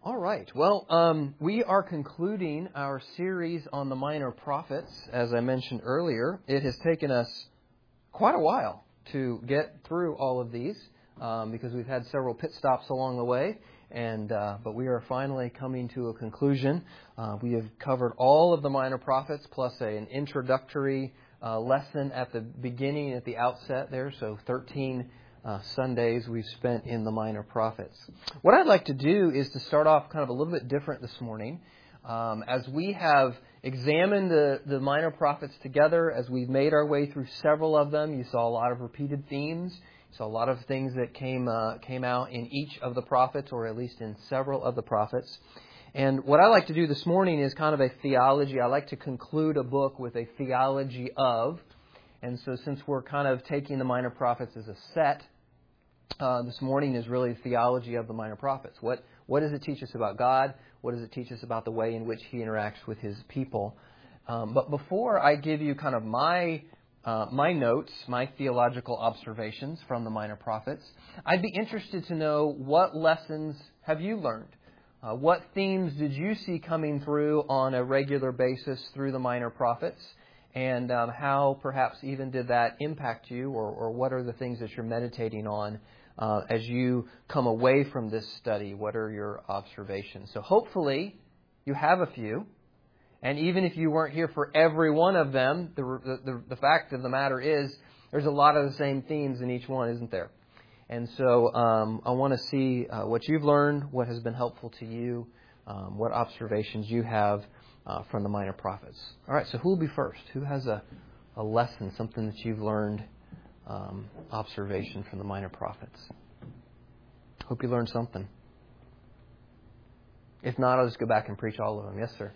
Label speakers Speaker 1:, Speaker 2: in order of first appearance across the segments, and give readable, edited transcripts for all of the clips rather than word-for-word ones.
Speaker 1: All right. Well, we are concluding our series on the minor prophets. As I mentioned earlier, it has taken us quite a while to get through all of these because we've had several pit stops along the way. But we are finally coming to a conclusion. We have covered all of the minor prophets plus an introductory lesson at the beginning, at the outset there. So 13 Sundays we've spent in the minor prophets. What I'd like to do is to start off kind of a little bit different this morning. As we have examined the minor prophets together, as we've made our way through several of them, you saw a lot of repeated themes. You saw a lot of things that came out in each of the prophets, or at least in several of the prophets. And what I like to do this morning is kind of a theology. I like to conclude a book with a theology of. And so since we're kind of taking the minor prophets as a set, this morning is really theology of the minor prophets. What does it teach us about God? What does it teach us about the way in which He interacts with His people? But before I give you kind of my notes, my theological observations from the minor prophets, I'd be interested to know what lessons have you learned? What themes did you see coming through on a regular basis through the minor prophets? And how perhaps even did that impact you, or what are the things that you're meditating on as you come away from this study? What are your observations? So hopefully you have a few. And even if you weren't here for every one of them, the fact of the matter is there's a lot of the same themes in each one, isn't there? And so I want to see what you've learned, what has been helpful to you, what observations you have from the minor prophets. All right, so who will be first? Who has a lesson, something that you've learned, observation from the minor prophets? Hope you learned something. If not, I'll just go back and preach all of them. Yes, sir.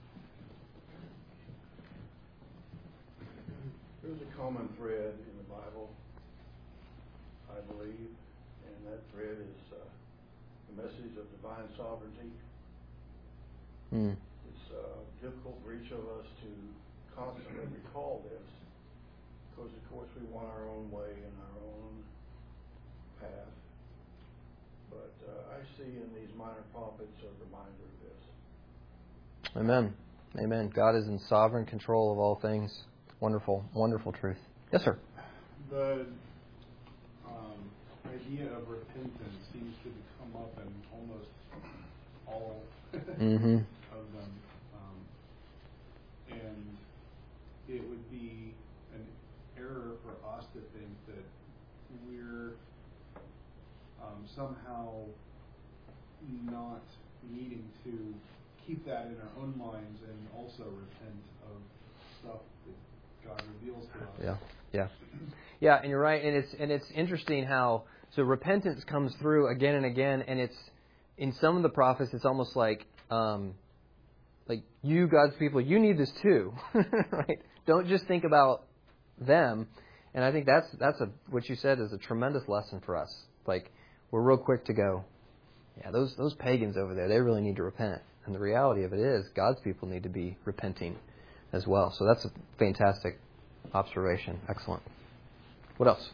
Speaker 2: There's a common thread in the Bible, I believe, and that thread is the message of divine sovereignty. It's difficult for each of us to constantly recall this because, of course, we want our own way and our own path. But I see in these minor prophets a reminder of this.
Speaker 1: Amen. Amen. God is in sovereign control of all things. Wonderful, wonderful truth. Yes, sir.
Speaker 3: The idea of repentance seems to come up in almost all of them. And it would be an error for us to think that we're somehow not needing to keep that in our own minds and also repent of stuff that God reveals to us.
Speaker 1: Yeah, and you're right, and it's interesting how repentance comes through again and again, and it's in some of the prophets it's almost like you, God's people, you need this too, right? Don't just think about them. And I think that's what you said is a tremendous lesson for us. Like, we're real quick to go, yeah, those pagans over there, they really need to repent. And the reality of it is God's people need to be repenting as well. So that's a fantastic observation. Excellent. What else?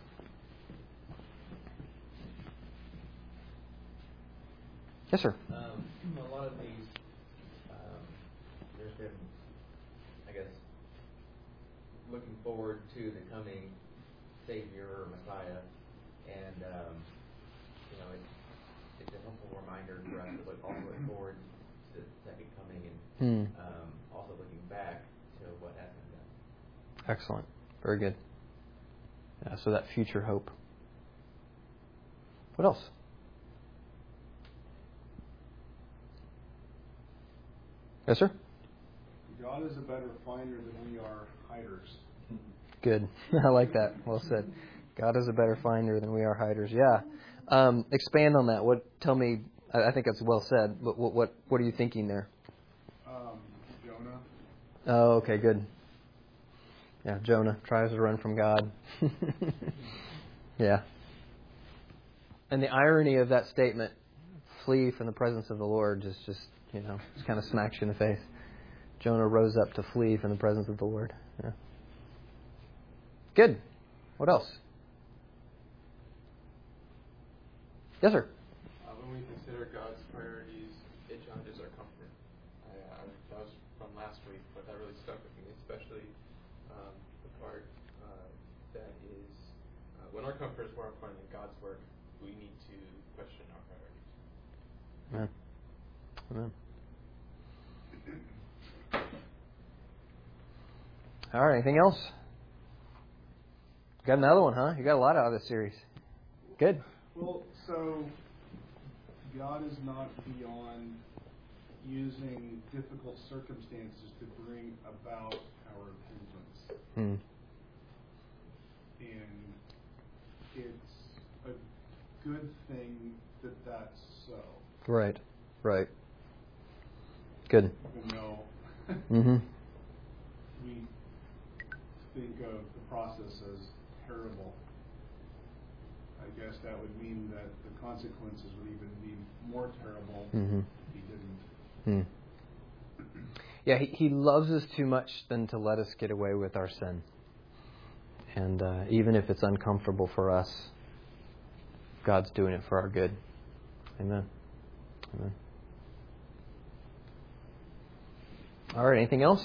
Speaker 1: Yes, sir.
Speaker 4: A lot of these, there's been, I guess, looking forward to the coming Savior or Messiah, and it's a helpful reminder for us to look forward to the second coming, and also looking back to what has been done.
Speaker 1: Excellent. Very good. Yeah, so that future hope. What else? Yes, sir?
Speaker 3: God is a better finder than we are hiders.
Speaker 1: Good. I like that. Well said. God is a better finder than we are hiders. Yeah. Expand on that. Tell me. I think that's well said. But what are you thinking there?
Speaker 3: Jonah.
Speaker 1: Oh, okay. Good. Yeah. Jonah tries to run from God. Yeah. And the irony of that statement, "Flee from the presence of the Lord," just just kind of smacks you in the face. Jonah rose up to flee from the presence of the Lord. Yeah. Good. What else? Yes, sir.
Speaker 5: When we consider God's priorities it challenges our comfort. That was from last week, but that really stuck with me, especially the part that is when our comfort is more important than God's work, we need to question our priorities.
Speaker 1: Amen. All right, anything else? Got another one, huh? You got a lot out of this series. Good.
Speaker 3: Well, so God is not beyond using difficult circumstances to bring about our repentance. And it's a good thing that that's so.
Speaker 1: Right. Good.
Speaker 3: Even though we think of the process as terrible, I guess that would mean that the consequences would even be more terrible if he didn't.
Speaker 1: Yeah, he loves us too much than to let us get away with our sin. And even if it's uncomfortable for us, God's doing it for our good. Amen. All right, anything else?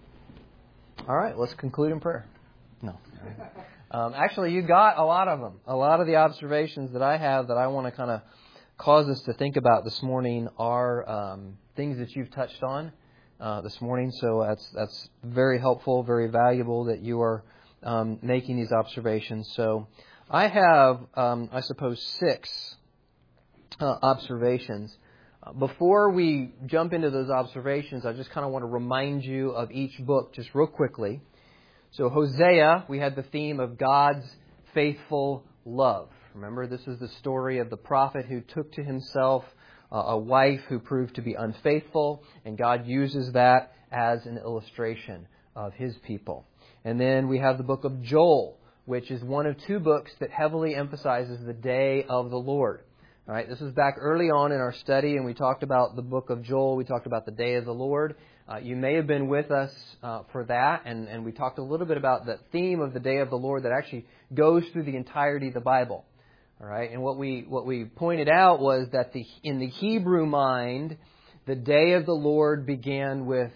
Speaker 1: All right, let's conclude in prayer. No. Actually, you got a lot of them. A lot of the observations that I have that I want to kind of cause us to think about this morning are things that you've touched on this morning. So that's very helpful, very valuable that you are making these observations. So I have, I suppose, 6 observations. Before we jump into those observations, I just kind of want to remind you of each book just real quickly. So Hosea, we had the theme of God's faithful love. Remember, this is the story of the prophet who took to himself a wife who proved to be unfaithful, and God uses that as an illustration of His people. And then we have the book of Joel, which is one of 2 books that heavily emphasizes the day of the Lord. All right, this was back early on in our study, and we talked about the book of Joel. We talked about the day of the Lord. You may have been with us for that, and we talked a little bit about the theme of the day of the Lord that actually goes through the entirety of the Bible. All right, and what we pointed out was that in the Hebrew mind, the day of the Lord began with,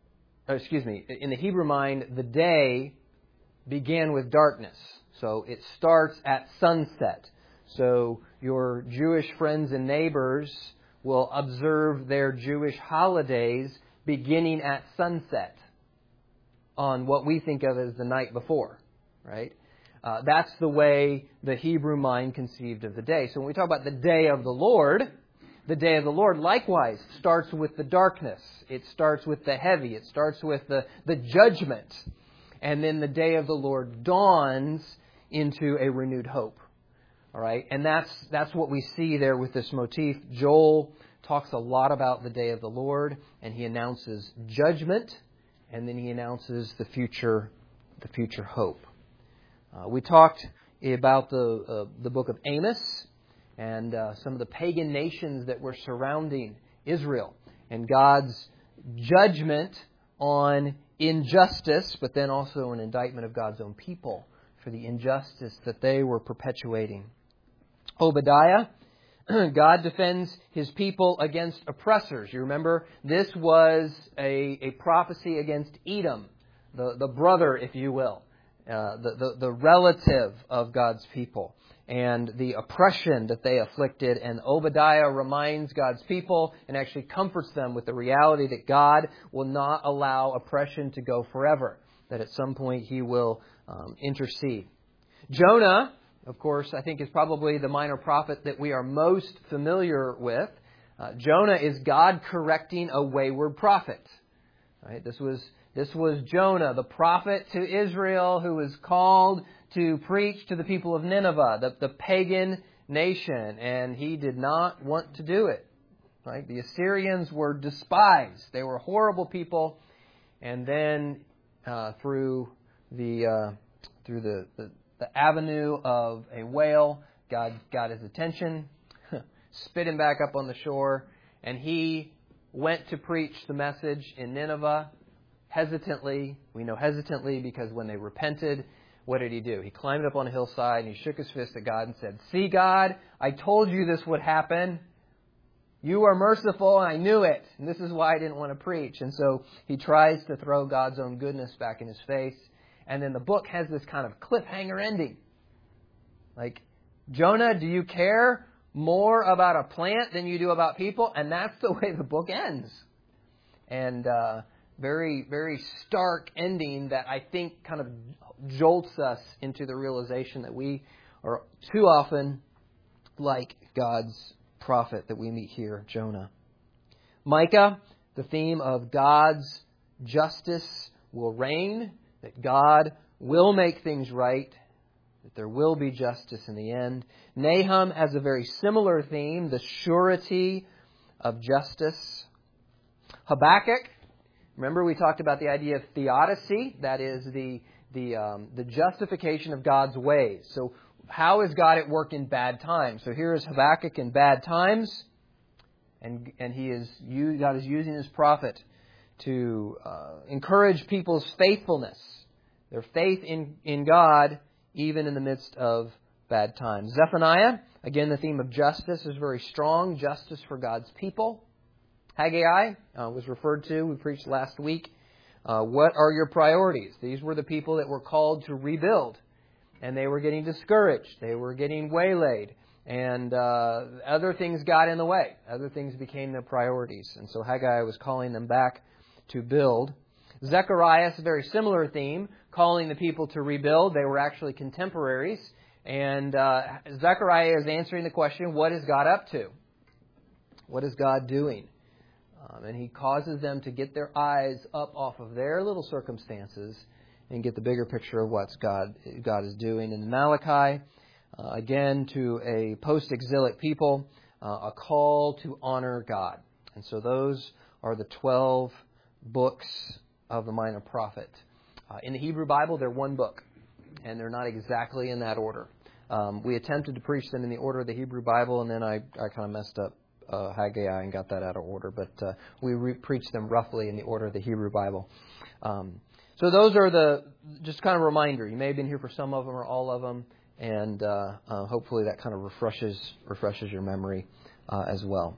Speaker 1: in the Hebrew mind, the day began with darkness. So it starts at sunset. So your Jewish friends and neighbors will observe their Jewish holidays beginning at sunset on what we think of as the night before, right? That's the way the Hebrew mind conceived of the day. So when we talk about the day of the Lord likewise starts with the darkness. It starts with the heavy. It starts with the judgment. And then the day of the Lord dawns into a renewed hope. All right, and that's what we see there with this motif. Joel talks a lot about the day of the Lord, and he announces judgment, and then he announces the future hope. We talked about the book of Amos and some of the pagan nations that were surrounding Israel, and God's judgment on injustice, but then also an indictment of God's own people for the injustice that they were perpetuating. Obadiah, God defends His people against oppressors. You remember, this was a prophecy against Edom, the brother, if you will, the relative of God's people, and the oppression that they afflicted. And Obadiah reminds God's people and actually comforts them with the reality that God will not allow oppression to go forever, that at some point He will intercede. Jonah, of course, I think is probably the minor prophet that we are most familiar with. Jonah is God correcting a wayward prophet. Right? This was Jonah, the prophet to Israel, who was called to preach to the people of Nineveh, the pagan nation, and he did not want to do it. Right? The Assyrians were despised; they were horrible people. And then through the avenue of a whale, God got his attention, spit him back up on the shore, and he went to preach the message in Nineveh hesitantly. We know hesitantly because when they repented, what did he do? He climbed up on a hillside and he shook his fist at God and said, "See, God, I told you this would happen. You are merciful, and I knew it. And this is why I didn't want to preach. And so he tries to throw God's own goodness back in his face. And then the book has this kind of cliffhanger ending. Like, Jonah, do you care more about a plant than you do about people? And that's the way the book ends. And very, very stark ending that I think kind of jolts us into the realization that we are too often like God's prophet that we meet here, Jonah. Micah, the theme of God's justice will reign, that God will make things right, that there will be justice in the end. Nahum has a very similar theme, the surety of justice. Habakkuk, remember we talked about the idea of theodicy, that is the justification of God's ways. So how is God at work in bad times? So here is Habakkuk in bad times, and God is using his prophet to encourage people's faithfulness, their faith in God, even in the midst of bad times. Zephaniah, again, the theme of justice is very strong, justice for God's people. Haggai was referred to, we preached last week. What are your priorities? These were the people that were called to rebuild, and they were getting discouraged. They were getting waylaid, and other things got in the way. Other things became their priorities, and so Haggai was calling them back to build. Zechariah is a very similar theme, calling the people to rebuild. They were actually contemporaries, and Zechariah is answering the question, what is God up to? What is God doing? And he causes them to get their eyes up off of their little circumstances and get the bigger picture of what God is doing. In Malachi, again, to a post-exilic people, a call to honor God. And so those are the 12 books of the Minor Prophet. In the Hebrew Bible, they're one book, and they're not exactly in that order. We attempted to preach them in the order of the Hebrew Bible, and then I kind of messed up Haggai and got that out of order. But we preached them roughly in the order of the Hebrew Bible. So those are just kind of a reminder. You may have been here for some of them or all of them, and hopefully that kind of refreshes your memory as well.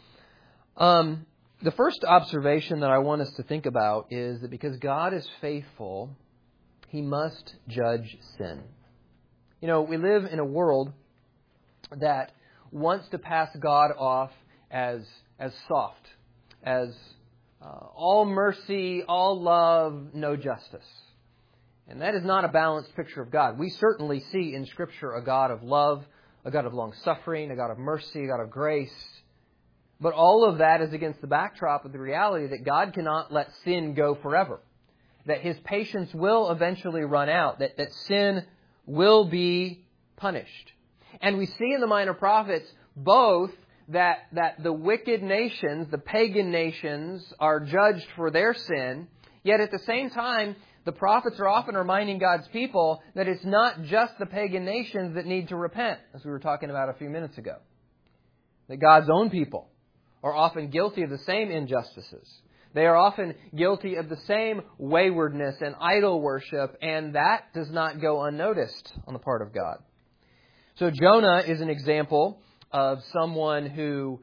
Speaker 1: The first observation that I want us to think about is that because God is faithful, He must judge sin. You know, we live in a world that wants to pass God off as soft, as all mercy, all love, no justice. And that is not a balanced picture of God. We certainly see in Scripture a God of love, a God of long-suffering, a God of mercy, a God of grace. But all of that is against the backdrop of the reality that God cannot let sin go forever. That His patience will eventually run out. That sin will be punished. And we see in the Minor Prophets both that the wicked nations, the pagan nations, are judged for their sin, yet at the same time, the prophets are often reminding God's people that it's not just the pagan nations that need to repent, as we were talking about a few minutes ago. That God's own people are often guilty of the same injustices. They are often guilty of the same waywardness and idol worship, and that does not go unnoticed on the part of God. So Jonah is an example of someone who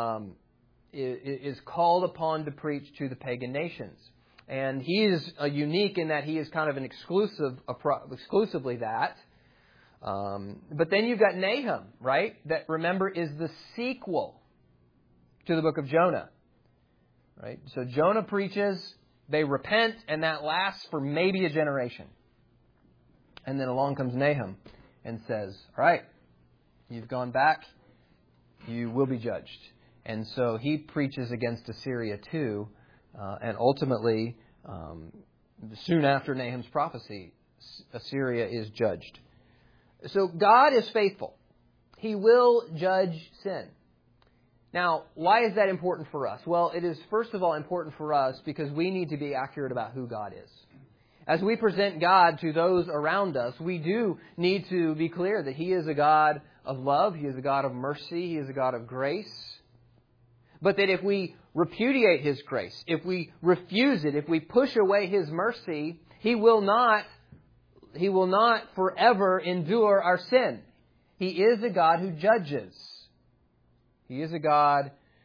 Speaker 1: is called upon to preach to the pagan nations. And he is unique in that he is kind of an exclusively that. But then you've got Nahum, right? That, remember, is the sequel to the book of Jonah. Right? So Jonah preaches, they repent, and that lasts for maybe a generation. And then along comes Nahum and says, all right, you've gone back, you will be judged. And so he preaches against Assyria too, and ultimately, soon after Nahum's prophecy, Assyria is judged. So God is faithful. He will judge sin. Now, why is that important for us? Well, it is first of all important for us because we need to be accurate about who God is. As we present God to those around us, we do need to be clear that He is a God of love, He is a God of mercy, He is a God of grace. But that if we repudiate His grace, if we refuse it, if we push away His mercy, He will not forever endure our sin. He is a God who judges. He is a God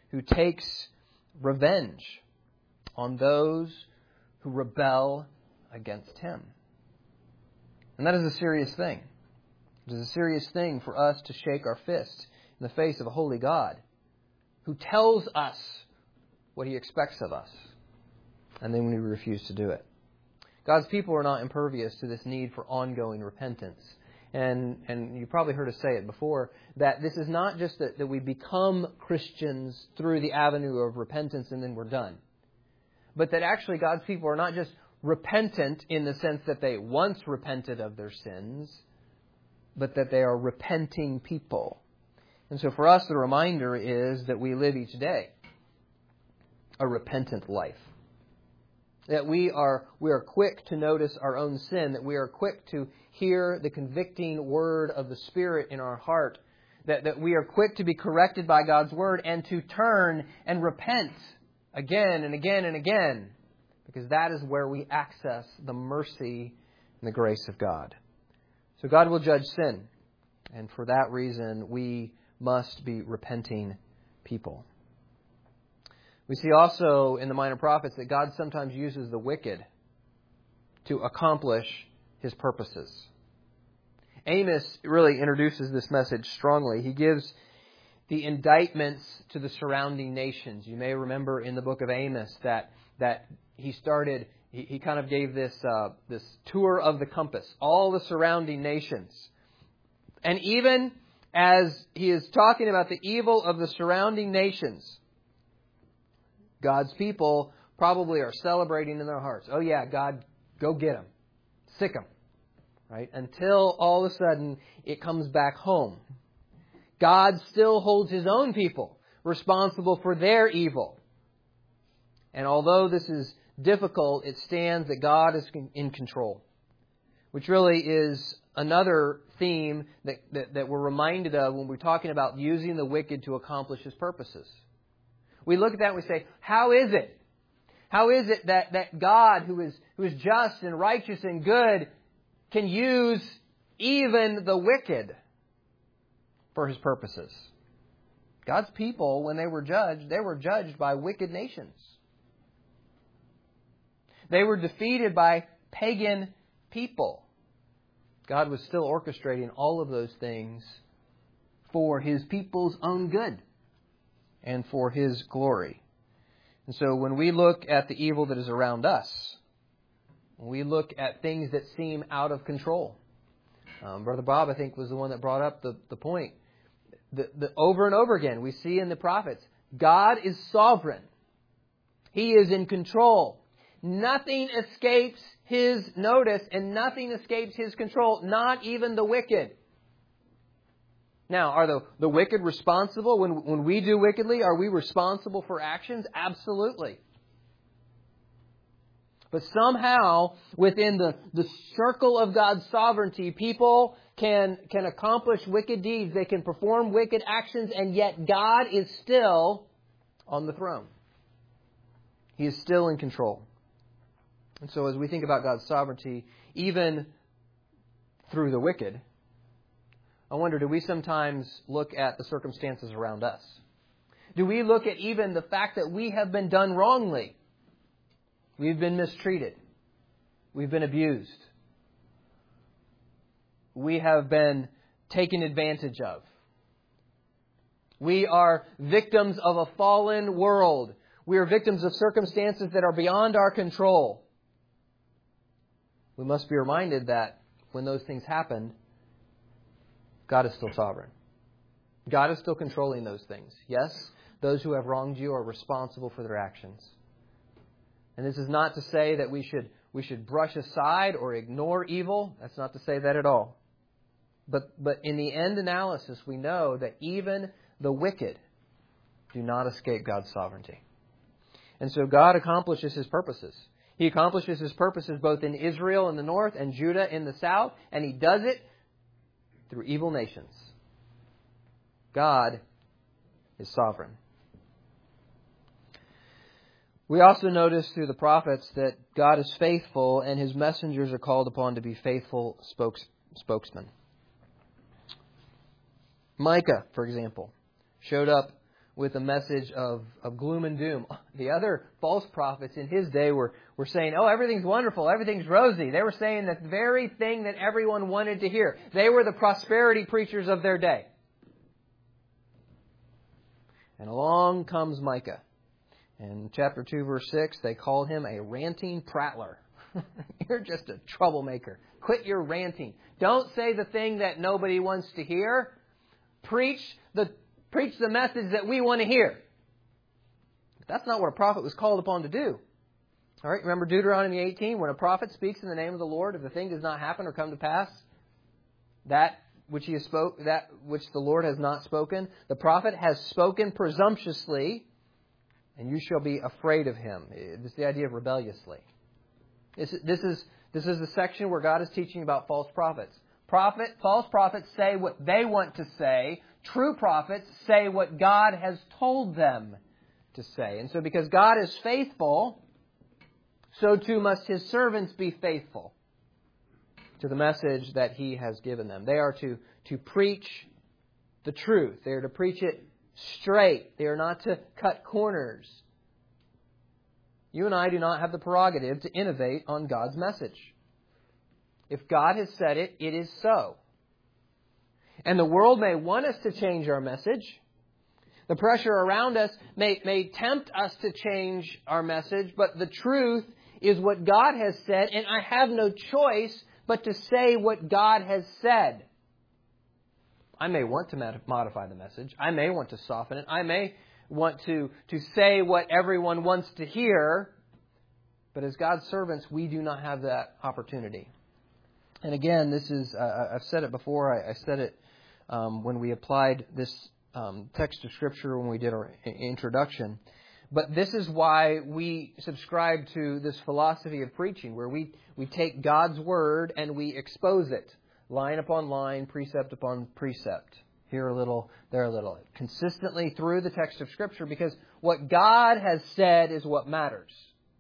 Speaker 1: who takes revenge on those who rebel against Him. And that is a serious thing. It is a serious thing for us to shake our fist in the face of a holy God who tells us what He expects of us, and then we refuse to do it. God's people are not impervious to this need for ongoing repentance. And you probably heard us say it before, that this is not just that we become Christians through the avenue of repentance and then we're done. But that actually God's people are not just repentant in the sense that they once repented of their sins, but that they are repenting people. And so for us, the reminder is that we live each day a repentant life. That we are quick to notice our own sin, that we are quick to hear the convicting word of the Spirit in our heart, that we are quick to be corrected by God's word and to turn and repent again and again and again, because that is where we access the mercy and the grace of God. So God will judge sin, and for that reason we must be repenting people. We see also in the Minor Prophets that God sometimes uses the wicked to accomplish His purposes. Amos really introduces this message strongly. He gives the indictments to the surrounding nations. You may remember in the book of Amos that he kind of gave this tour of the compass, all the surrounding nations. And even as he is talking about the evil of the surrounding nations, God's people probably are celebrating in their hearts. Oh yeah, God, go get them. Sick them. Right? Until all of a sudden it comes back home. God still holds His own people responsible for their evil. And although this is difficult, it stands that God is in control. Which really is another theme that we're reminded of when we're talking about using the wicked to accomplish His purposes. We look at that and we say, how is it? How is it that God, who is just and righteous and good, can use even the wicked for His purposes? God's people, when they were judged by wicked nations. They were defeated by pagan people. God was still orchestrating all of those things for His people's own good and for His glory. And so when we look at the evil that is around us, when we look at things that seem out of control, Brother Bob, I think, was the one that brought up the point. The over and over again, we see in the prophets, God is sovereign. He is in control. Nothing escapes His notice and nothing escapes His control, not even the wicked. Now, are the wicked responsible? When we do wickedly, are we responsible for actions? Absolutely. But somehow, within the circle of God's sovereignty, people can accomplish wicked deeds. They can perform wicked actions, and yet God is still on the throne. He is still in control. And so as we think about God's sovereignty, even through the wicked, I wonder, do we sometimes look at the circumstances around us? Do we look at even the fact that we have been done wrongly? We've been mistreated. We've been abused. We have been taken advantage of. We are victims of a fallen world. We are victims of circumstances that are beyond our control. We must be reminded that when those things happen, God is still sovereign. God is still controlling those things. Yes, those who have wronged you are responsible for their actions. And this is not to say that we should brush aside or ignore evil. That's not to say that at all. But in the end analysis, we know that even the wicked do not escape God's sovereignty. And so God accomplishes His purposes. He accomplishes His purposes both in Israel in the north and Judah in the south, and He does it through evil nations. God is sovereign. We also notice through the prophets that God is faithful and His messengers are called upon to be faithful spokesmen. Micah, for example, showed up with a message of gloom and doom. The other false prophets in his day were saying, oh, everything's wonderful, everything's rosy. They were saying the very thing that everyone wanted to hear. They were the prosperity preachers of their day. And along comes Micah. In chapter 2, verse 6, they called him a ranting prattler. You're just a troublemaker. Quit your ranting. Don't say the thing that nobody wants to hear. Preach the message that we want to hear. But that's not what a prophet was called upon to do. All right, remember Deuteronomy 18, when a prophet speaks in the name of the Lord, if the thing does not happen or come to pass, that which the Lord has not spoken, the prophet has spoken presumptuously, and you shall be afraid of him. It's the idea of rebelliously. This is the section where God is teaching about false prophets. False prophets say what they want to say. True prophets say what God has told them to say. And so because God is faithful, so too must His servants be faithful to the message that He has given them. They are to preach the truth. They are to preach it straight. They are not to cut corners. You and I do not have the prerogative to innovate on God's message. If God has said it, it is so. And the world may want us to change our message. The pressure around us may tempt us to change our message, but the truth is what God has said, and I have no choice but to say what God has said. I may want to modify the message. I may want to soften it. I may want to say what everyone wants to hear. But as God's servants, we do not have that opportunity. And again, this is, I've said it before. I said it when we applied this text of Scripture when we did our introduction. But this is why we subscribe to this philosophy of preaching, where we take God's Word and we expose it, line upon line, precept upon precept. Here a little, there a little. Consistently through the text of Scripture, because what God has said is what matters.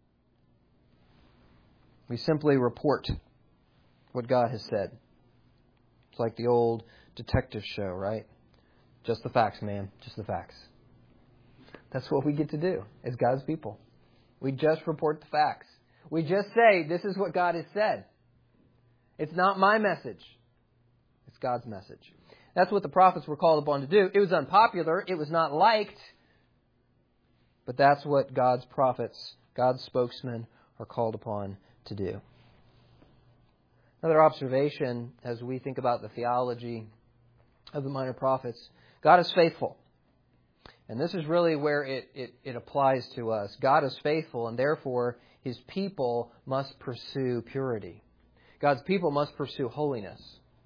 Speaker 1: We simply report what God has said. It's like the old detective show, right? Just the facts, man. Just the facts. That's what we get to do as God's people. We just report the facts. We just say, this is what God has said. It's not my message. It's God's message. That's what the prophets were called upon to do. It was unpopular. It was not liked. But that's what God's prophets, God's spokesmen, are called upon to do. Another observation as we think about the theology of the minor prophets, God is faithful. And this is really where it applies to us. God is faithful, and therefore His people must pursue purity. God's people must pursue holiness.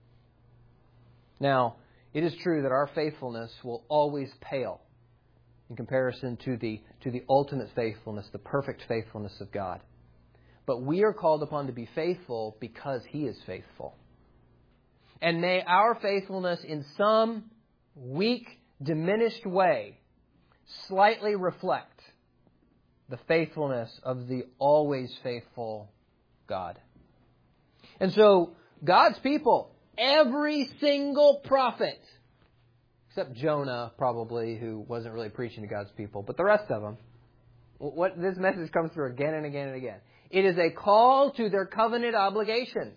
Speaker 1: Now, it is true that our faithfulness will always pale in comparison to the ultimate faithfulness, the perfect faithfulness of God. But we are called upon to be faithful because He is faithful. And may our faithfulness in some weak, diminished way slightly reflect the faithfulness of the always faithful God. And so, God's people, every single prophet, except Jonah probably, who wasn't really preaching to God's people, but the rest of them, this message comes through again and again and again. It is a call to their covenant obligations.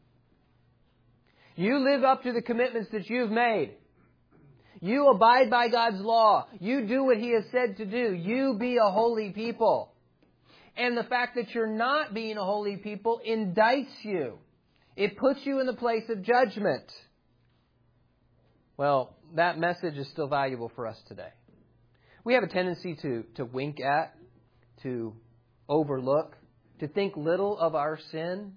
Speaker 1: You live up to the commitments that you've made. You abide by God's law. You do what He has said to do. You be a holy people. And the fact that you're not being a holy people indicts you. It puts you in the place of judgment. Well, that message is still valuable for us today. We have a tendency to wink at, to overlook, to think little of our sin.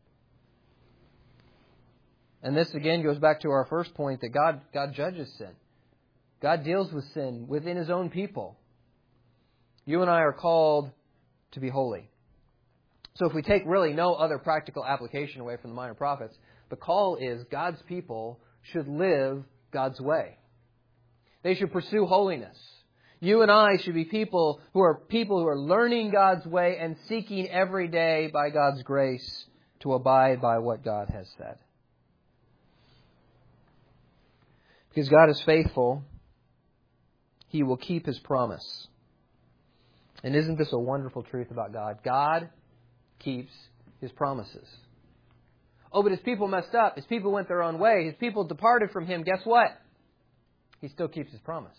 Speaker 1: And this again goes back to our first point that God judges sin. God deals with sin within His own people. You and I are called to be holy. So if we take really no other practical application away from the minor prophets, the call is God's people should live God's way. They should pursue holiness. You and I should be people who are learning God's way and seeking every day by God's grace to abide by what God has said. Because God is faithful, He will keep His promise. And isn't this a wonderful truth about God? God keeps His promises. Oh, but His people messed up. His people went their own way. His people departed from Him. Guess what? He still keeps His promise.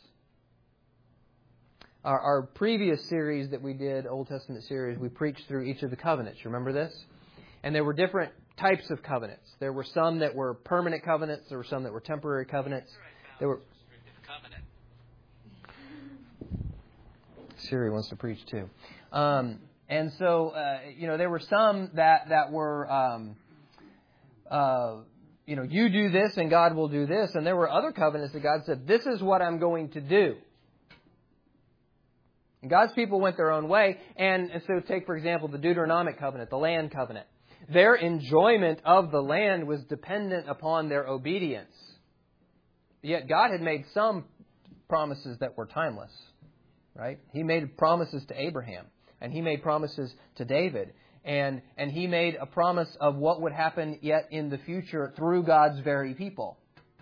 Speaker 1: Our previous series that we did, Old Testament series, we preached through each of the covenants. You remember this? And there were different types of covenants. There were some that were permanent covenants. There were some that were temporary covenants. There were... Siri wants to preach too. And so, there were some that were, you do this and God will do this. And there were other covenants that God said, this is what I'm going to do. And God's people went their own way. And so take, for example, the Deuteronomic covenant, the land covenant. Their enjoyment of the land was dependent upon their obedience. Yet God had made some promises that were timeless. Right? He made promises to Abraham. And He made promises to David. And He made a promise of what would happen yet in the future through God's very people.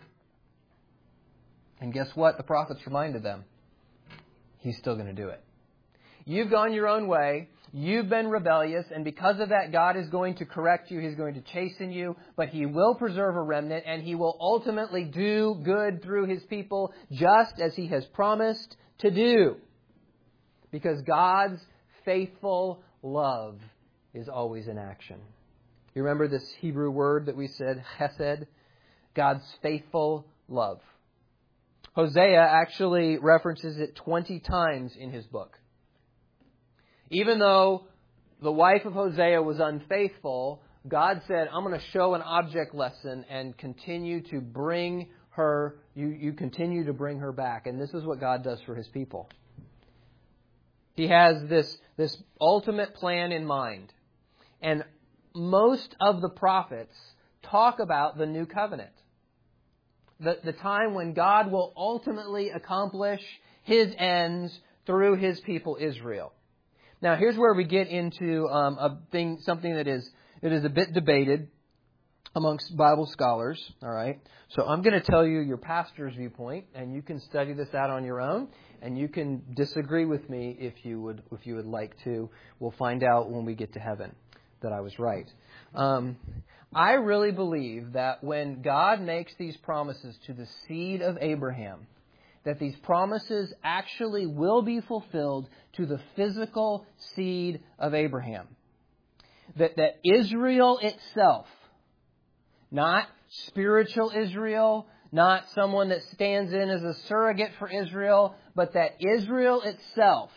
Speaker 1: And guess what? The prophets reminded them. He's still going to do it. You've gone your own way. You've been rebellious. And because of that, God is going to correct you. He's going to chasten you. But He will preserve a remnant. And He will ultimately do good through His people, just as He has promised to do. Because God's faithful love is always in action. You remember this Hebrew word that we said, chesed? God's faithful love. Hosea actually references it 20 times in his book. Even though the wife of Hosea was unfaithful, God said, I'm going to show an object lesson and continue to bring her, you continue to bring her back. And this is what God does for His people. He has this ultimate plan in mind. And most of the prophets talk about the new covenant. The time when God will ultimately accomplish His ends through His people Israel. Now, here's where we get into something that is a bit debated amongst Bible scholars. All right, so I'm going to tell you your pastor's viewpoint, and you can study this out on your own, and you can disagree with me if you would like to. We'll find out when we get to heaven that I was right. I really believe that when God makes these promises to the seed of Abraham, that these promises actually will be fulfilled to the physical seed of Abraham. That Israel itself, not spiritual Israel, not someone that stands in as a surrogate for Israel, but that Israel itself,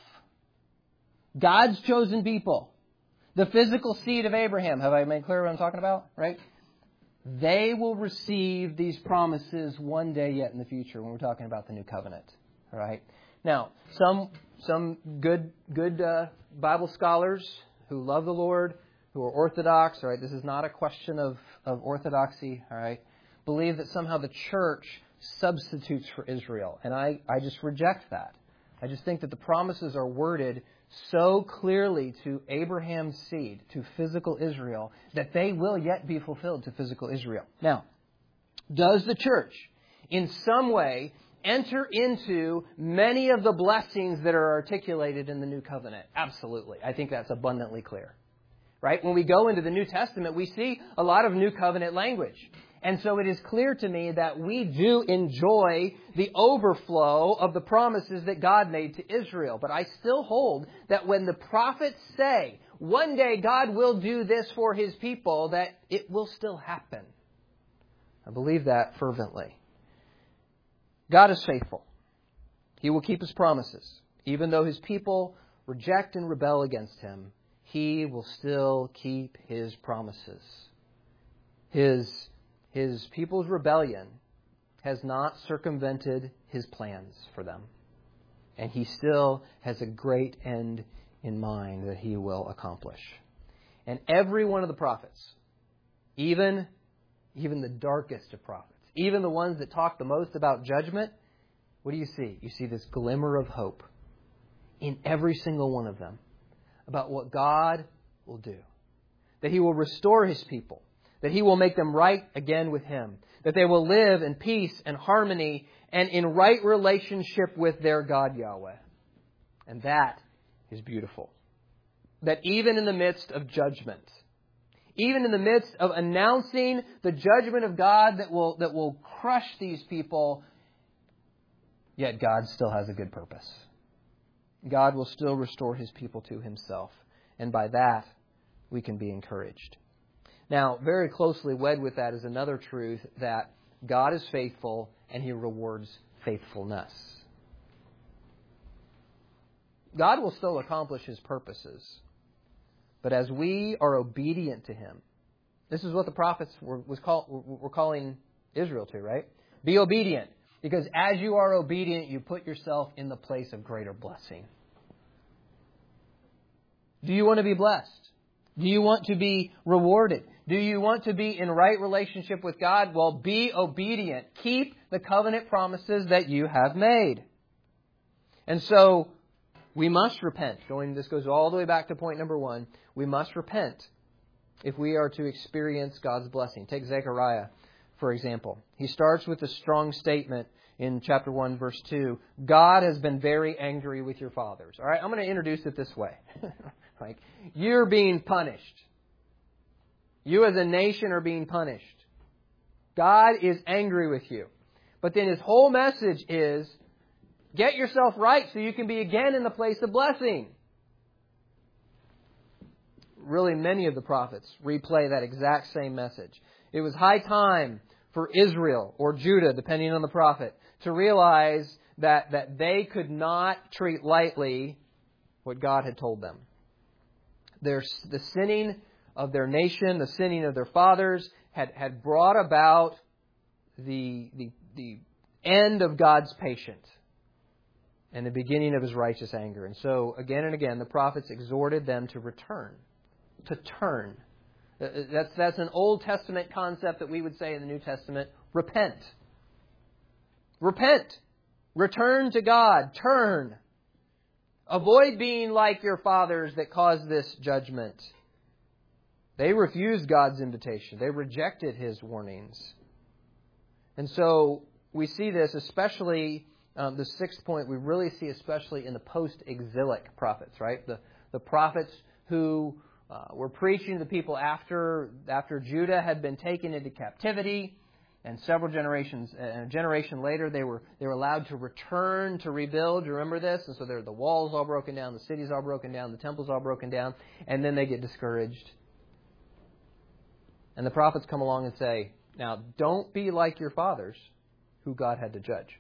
Speaker 1: God's chosen people, the physical seed of Abraham. Have I made clear what I'm talking about? Right? They will receive these promises one day yet in the future when we're talking about the new covenant. All right. Now, some good Bible scholars who love the Lord, who are Orthodox, all right, this is not a question of orthodoxy, all right, believe that somehow the church substitutes for Israel. And I just reject that. I just think that the promises are worded so clearly to Abraham's seed, to physical Israel, that they will yet be fulfilled to physical Israel. Now, does the church in some way enter into many of the blessings that are articulated in the New Covenant? Absolutely. I think that's abundantly clear. Right? When we go into the New Testament, we see a lot of New Covenant language. And so it is clear to me that we do enjoy the overflow of the promises that God made to Israel. But I still hold that when the prophets say, one day God will do this for His people, that it will still happen. I believe that fervently. God is faithful. He will keep His promises. Even though His people reject and rebel against Him, He will still keep His promises. His people's rebellion has not circumvented His plans for them. And He still has a great end in mind that He will accomplish. And every one of the prophets, even the darkest of prophets, even the ones that talk the most about judgment, what do you see? You see this glimmer of hope in every single one of them about what God will do. That He will restore His people. that He will make them right again with Him, that they will live in peace and harmony and in right relationship with their God Yahweh. And that is beautiful. That even in the midst of judgment, even in the midst of announcing the judgment of God that will crush these people, yet God still has a good purpose. God will still restore His people to Himself. And by that, we can be encouraged. Now, very closely wed with that is another truth, that God is faithful and He rewards faithfulness. God will still accomplish His purposes. But as we are obedient to Him, this is what the prophets were calling Israel to, right? Be obedient. Because as you are obedient, you put yourself in the place of greater blessing. Do you want to be blessed? Do you want to be rewarded? Do you want to be in right relationship with God? Well, be obedient. Keep the covenant promises that you have made. And so, we must repent. This goes all the way back to point number 1. We must repent if we are to experience God's blessing. Take Zechariah, for example. He starts with a strong statement in chapter 1, verse 2. God has been very angry with your fathers. All right, I'm going to introduce it this way. Like, you're being punished. You as a nation are being punished. God is angry with you. But then His whole message is, get yourself right so you can be again in the place of blessing. Really, many of the prophets replay that exact same message. It was high time for Israel or Judah, depending on the prophet, to realize that they could not treat lightly what God had told them. The sinning of their nation, the sinning of their fathers, had brought about the end of God's patience and the beginning of His righteous anger. And so, again and again, the prophets exhorted them to return, to turn. That's an Old Testament concept that we would say in the New Testament, repent. Repent. Return to God. Turn. Avoid being like your fathers that caused this judgment. They refused God's invitation. They rejected His warnings. And so we see this especially, the sixth point, we really see especially in the post-exilic prophets, right? The prophets who were preaching to the people after Judah had been taken into captivity. And several generations, a generation later, they were allowed to return to rebuild. Do you remember this? And so the walls all broken down, the cities all broken down, the temples all broken down, and then they get discouraged. And the prophets come along and say, now, don't be like your fathers, who God had to judge.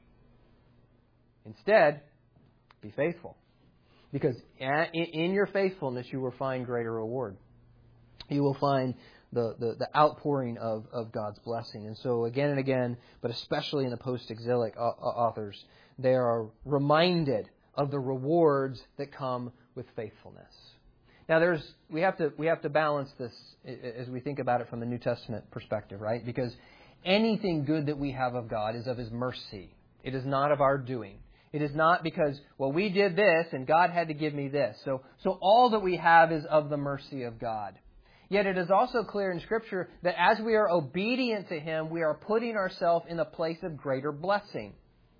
Speaker 1: Instead, be faithful. Because in your faithfulness, you will find greater reward. You will find the outpouring of God's blessing. And so again and again, but especially in the post-exilic authors, they are reminded of the rewards that come with faithfulness. Now we have to balance this as we think about it from the New Testament perspective, right? Because anything good that we have of God is of His mercy. It is not of our doing. It is not because, well, we did this and God had to give me this. So all that we have is of the mercy of God. Yet it is also clear in Scripture that as we are obedient to Him, we are putting ourselves in a place of greater blessing.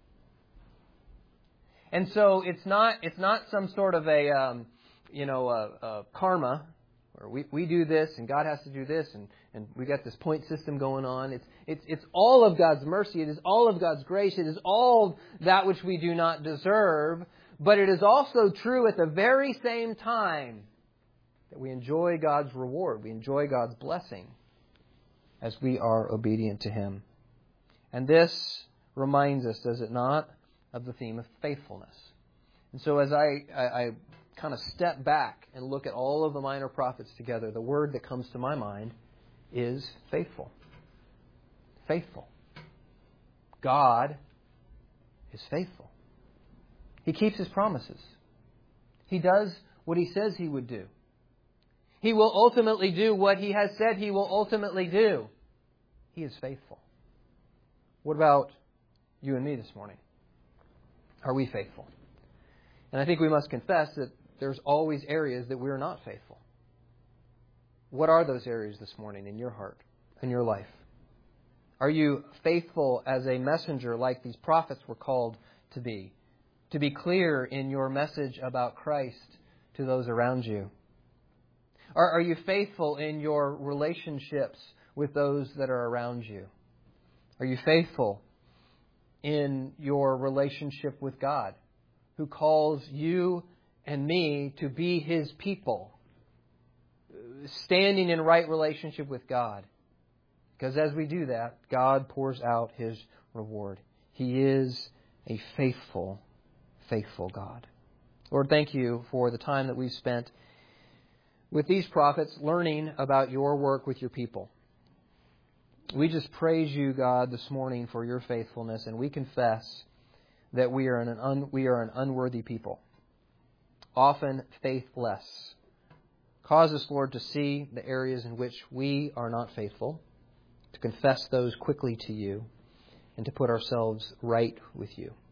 Speaker 1: And so it's not some sort of a karma, or we do this and God has to do this, and we got this point system going on. It's all of God's mercy. It is all of God's grace. It is all that which we do not deserve. But it is also true at the very same time that we enjoy God's reward. We enjoy God's blessing as we are obedient to Him. And this reminds us, does it not, of the theme of faithfulness. And so as I kind of step back and look at all of the minor prophets together, the word that comes to my mind is faithful. Faithful. God is faithful. He keeps His promises. He does what He says He would do. He will ultimately do what He has said He will ultimately do. He is faithful. What about you and me this morning? Are we faithful? And I think we must confess that there's always areas that we are not faithful. What are those areas this morning in your heart? in your life? Are you faithful as a messenger like these prophets were called to be? To be clear in your message about Christ to those around you? Are you faithful in your relationships with those that are around you? Are you faithful in your relationship with God, who calls you and me to be His people, standing in right relationship with God? Because as we do that, God pours out His reward. He is a faithful, faithful God. Lord, thank you for the time that we've spent with these prophets learning about your work with your people. We just praise you, God, this morning for your faithfulness, and we confess that we are an unworthy people, often faithless. Cause us, Lord, to see the areas in which we are not faithful, to confess those quickly to you, and to put ourselves right with you.